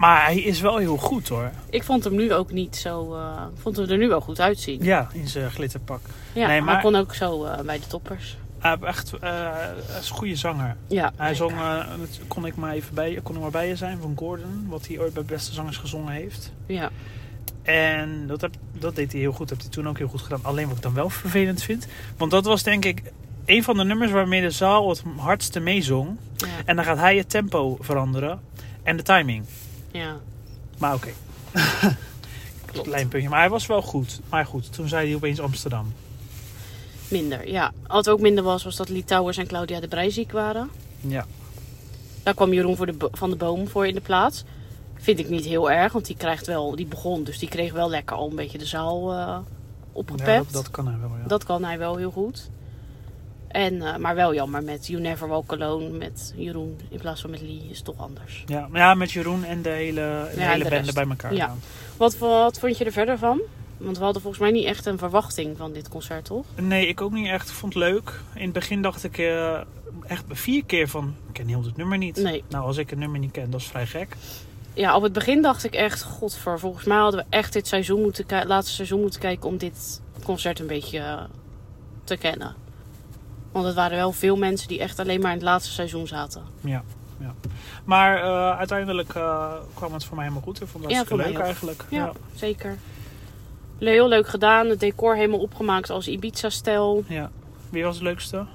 Maar hij is wel heel goed hoor. Ik vond hem nu ook niet zo... Uh, vond hem er nu wel goed uitzien. Ja, in zijn glitterpak. Ja, nee, maar hij kon ook zo uh, bij de toppers. Hij uh, echt, uh, hij is een goede zanger. Ja, hij zong, uh, kon ik maar even bij, kon ik maar bij je zijn, van Gordon. Wat hij ooit bij Beste Zangers gezongen heeft. Ja. En dat, heb, dat deed hij heel goed. Dat heeft hij toen ook heel goed gedaan. Alleen wat ik dan wel vervelend vind. Want dat was denk ik een van de nummers waarmee de zaal het hardste meezong. Ja. En dan gaat hij het tempo veranderen. En de timing. Ja. Maar oké. Okay. Klein puntje. Maar hij was wel goed. Maar goed, toen zei hij opeens Amsterdam. Minder, ja. Wat ook minder was, was dat Lee Towers en Claudia de Breij ziek waren. Ja. Daar kwam Jeroen voor de bo- van de Boom voor in de plaats. Vind ik niet heel erg, want die krijgt wel, die begon, dus die kreeg wel lekker al een beetje de zaal uh, opgepept. Ja, dat, dat kan hij wel, ja. Dat kan hij wel heel goed. En, uh, maar wel jammer met You Never Walk Alone met Jeroen in plaats van met Lee is toch anders. Ja, ja met Jeroen en de hele, de ja, hele de bende rest. bij elkaar. Ja. Wat, wat vond je er verder van? Want we hadden volgens mij niet echt een verwachting van dit concert, toch? Nee, ik ook niet echt. Ik vond het leuk. In het begin dacht ik uh, echt vier keer van, ik ken heel dit nummer niet. Nee. Nou, als ik het nummer niet ken, dat is vrij gek. Ja, op het begin dacht ik echt, godver, volgens mij hadden we echt dit seizoen moeten ki- laatste seizoen moeten kijken om dit concert een beetje uh, te kennen. Want het waren wel veel mensen die echt alleen maar in het laatste seizoen zaten. Ja, ja. Maar uh, uiteindelijk uh, kwam het voor mij helemaal goed. Ik vond het hartstikke ja, leuk eigenlijk. Ja, ja, zeker. Heel leuk gedaan. Het decor helemaal opgemaakt als Ibiza-stijl. Ja. Wie was het leukste?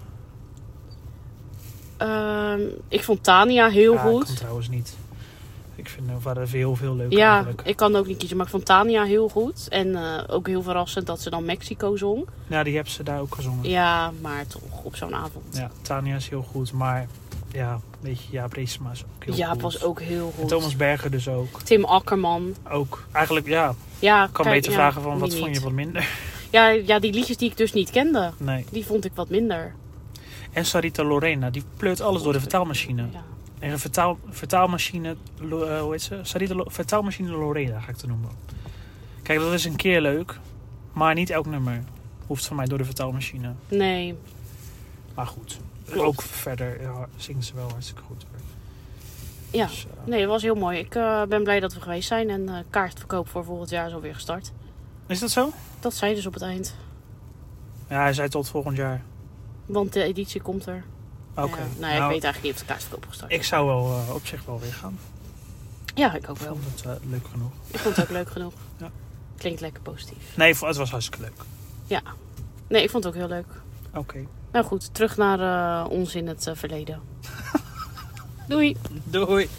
Uh, ik vond Tania heel ja, goed. Ik kon trouwens niet. Ik vind er waren veel, veel leuker ja, eigenlijk. Ik kan ook niet kiezen, maar ik vond Tania heel goed. En uh, ook heel verrassend dat ze dan Mexico zong. Ja, die hebben ze daar ook gezongen. Ja, maar toch op zo'n avond. Ja, Tania is heel goed, maar ja, weet je, Jaap Reesema is ook heel Jaap goed. was ook heel goed. En Thomas Berger dus ook. Tim Akkerman. Ook. Eigenlijk, ja. Ja, ik kan kijk, beter ja, vragen van, wat niet. vond je wat minder? Ja, ja, die liedjes die ik dus niet kende. Nee. Die vond ik wat minder. En Sarita Lorena, die pleurt alles door de vertaalmachine. Ja. En een vertaal, vertaalmachine, uh, hoe heet ze? Sarita Lo- vertaalmachine Lorena ga ik het noemen. Kijk, dat is een keer leuk. Maar niet elk nummer hoeft van mij door de vertaalmachine. Nee. Maar goed. Klopt. Ook verder ja, zingt ze wel hartstikke goed. Ja, dus, uh, nee, het was heel mooi. Ik uh, ben blij dat we geweest zijn. En uh, kaartverkoop voor volgend jaar is alweer gestart. Is dat zo? Dat zei dus op het eind. Ja, hij zei tot volgend jaar. Want de editie komt er. Oké. Okay. Ja, nou, ja, nou, ik weet eigenlijk niet of de kaartverkoop gestart is. Ik zou wel uh, op zich wel weer gaan. Ja, ik ook Ik wel. vond het uh, leuk genoeg. Ik vond het ook leuk genoeg. Ja. Klinkt lekker positief. Nee, het was hartstikke leuk. Ja. Nee, ik vond het ook heel leuk. Oké. Okay. Nou goed, terug naar uh, ons in het uh, verleden. Doei. Doei.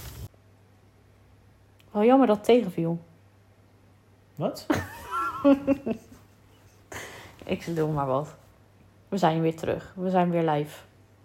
Wel jammer dat het tegenviel. Wat? Ik doe maar wat. We zijn weer terug. We zijn weer live.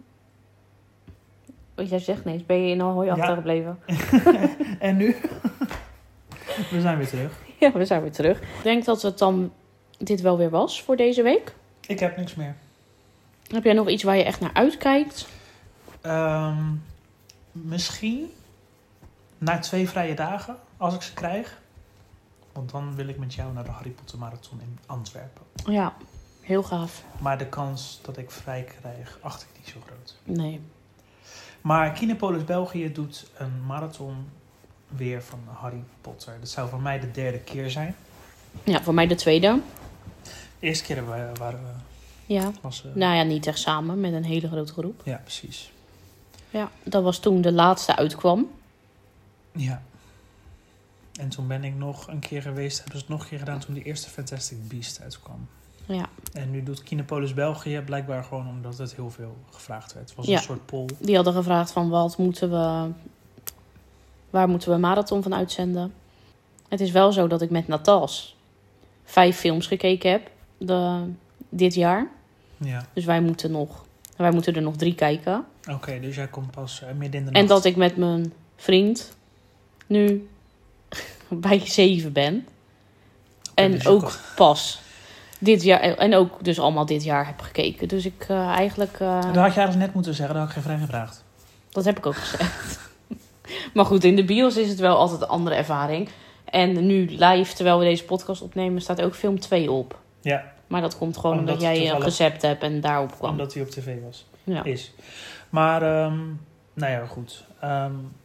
Wat jij zegt niks. Ben je in een hooi achtergebleven? En nu? We zijn weer terug. Ja, we zijn weer terug. Ik denk dat het dan dit wel weer was voor deze week. Ik heb niks meer. Heb jij nog iets waar je echt naar uitkijkt? Um, misschien na twee vrije dagen, als ik ze krijg. Want dan wil ik met jou naar de Harry Potter Marathon in Antwerpen. Ja, heel gaaf. Maar de kans dat ik vrij krijg, acht ik niet zo groot. Nee. Maar Kinepolis België doet een marathon weer van Harry Potter. Dat zou voor mij de derde keer zijn. Ja, voor mij de tweede. De eerste keer waren we... Waren we ja. was, uh... Nou ja, niet echt samen, met een hele grote groep. Ja, precies. Ja, dat was toen de laatste uitkwam. Ja. En toen ben ik nog een keer geweest, hebben ze het nog een keer gedaan toen de eerste Fantastic Beast uitkwam. Ja. En nu doet Kinepolis België blijkbaar gewoon omdat het heel veel gevraagd werd. Het was ja. een soort poll. Die hadden gevraagd van wat moeten we... Waar moeten we een marathon van uitzenden? Het is wel zo dat ik met Natas vijf films gekeken heb de, dit jaar. Ja. Dus wij moeten, nog, wij moeten er nog drie kijken. Oké, okay, dus jij komt pas uh, midden in de nacht. En dat ik met mijn vriend nu bij zeven ben. Okay, en dus ook al... pas dit jaar... En ook dus allemaal dit jaar heb gekeken. Dus ik uh, eigenlijk... Uh, dat had je eigenlijk net moeten zeggen, dat had ik geen vrij gevraagd. Dat heb ik ook gezegd. Maar goed, in de bios is het wel altijd een andere ervaring. En nu live, terwijl we deze podcast opnemen, staat ook film twee op. Ja. Maar dat komt gewoon omdat, omdat jij een recept hebt en daarop kwam. Omdat hij op tv was. Ja. Is. Maar, um, nou ja, goed. Um,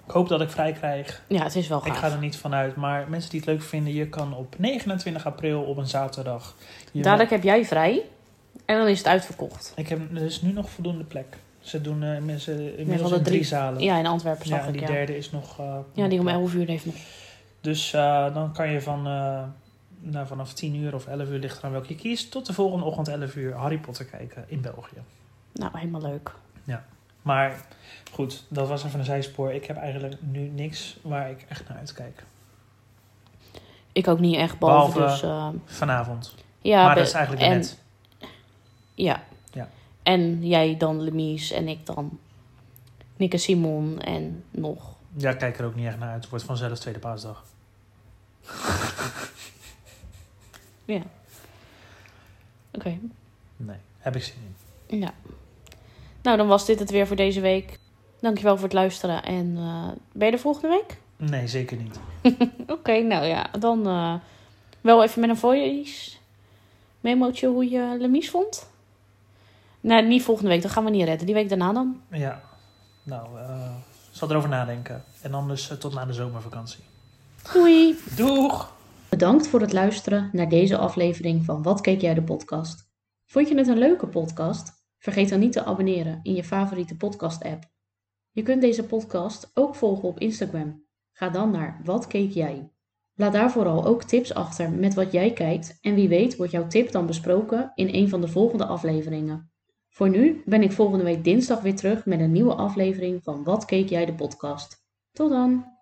Ik hoop dat ik vrij krijg. Ja, het is wel gaaf. Ik ga er niet vanuit. Maar mensen die het leuk vinden, je kan op negenentwintig april op een zaterdag... Je Dadelijk heb jij vrij. En dan is het uitverkocht. Ik heb, er is nu nog voldoende plek. Ze doen uh, mensen, inmiddels van de in drie drie zalen. Ja, in Antwerpen zag Ja, en ik, die ja. derde is nog... Uh, Ja, die om nog- elf uur heeft nog. Dus uh, dan kan je van, uh, nou, vanaf tien uur of elf uur, ligt eraan welke je kiest, tot de volgende ochtend elf uur Harry Potter kijken in België. Nou, helemaal leuk. Maar goed, dat was even een zijspoor. Ik heb eigenlijk nu niks waar ik echt naar uitkijk. Ik ook niet echt, behalve, Behalve- dus... uh, Vanavond. ja, maar be- dat is eigenlijk en, net. Ja. Ja. En jij dan Lemies en ik dan Nick en Simon en nog... Ja, ik kijk er ook niet echt naar uit. Het wordt vanzelf tweede paasdag. Ja. Oké. Nee, heb ik zin in. Ja. Nou, dan was dit het weer voor deze week. Dankjewel voor het luisteren. En uh, ben je er volgende week? Nee, zeker niet. Oké, okay, nou ja. Dan uh, wel even met een voice memootje hoe je Lemies vond. Nee, niet volgende week. Dat gaan we niet redden. Die week daarna dan. Ja, nou, uh, ik zal erover nadenken. En anders uh, tot na de zomervakantie. Doei! Doeg! Bedankt voor het luisteren naar deze aflevering van Wat keek jij de podcast? Vond je het een leuke podcast? Vergeet dan niet te abonneren in je favoriete podcast-app. Je kunt deze podcast ook volgen op Instagram. Ga dan naar Wat keek jij? Laat daar vooral ook tips achter met wat jij kijkt en wie weet wordt jouw tip dan besproken in een van de volgende afleveringen. Voor nu ben ik volgende week dinsdag weer terug met een nieuwe aflevering van Wat keek jij de podcast. Tot dan!